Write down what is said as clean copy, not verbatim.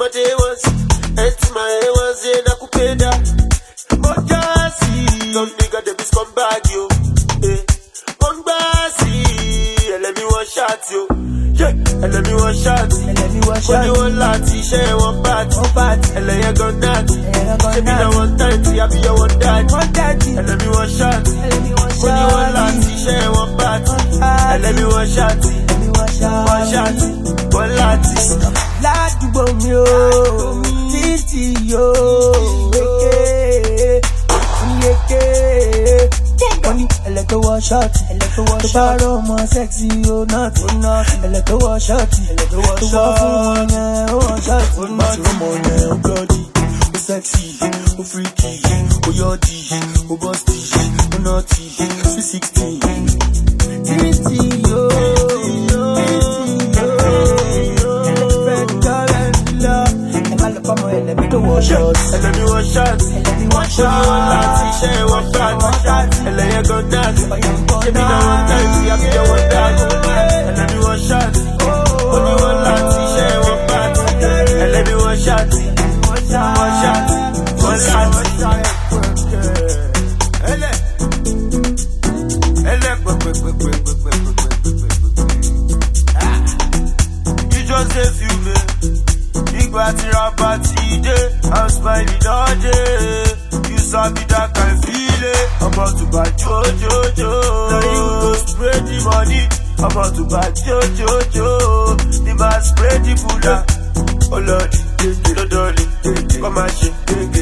my day ones. Enti my A1s, yeah, nakupenda. Mojasi, some nigga they be scumbag yo. Mongbasi, let me one shot yo. Yeah, let me one shot. When you want lati, share one party. Let you go natty. She be the 130, I be your 130. Let me one shot. When you want lati, share one party. Let me one shot. One shot, one lati. Ladu bomio, titi yo, money, I like to wash out. The bar more sexy, oh not. I like to wash out. The wash out. Oh bloody, oh sexy, oh freaky, oh yoddy, oh busty, oh naughty, 360. Titi yo, let me wash out. Let me wash out. Share one party. Let you go dance. She be the 130, I be the 130. Let me wash out. When you want lati, share one party. Let me wash out. Wash out. You just a few me. Big batty rap party day. I'm smiling all day. You sabi that kind feeling. I'm about to buy Jojo. Now you go spread the money. I'm about to buy Jojo. The man spread the bulla. Oh Lord, no darling, come and shake.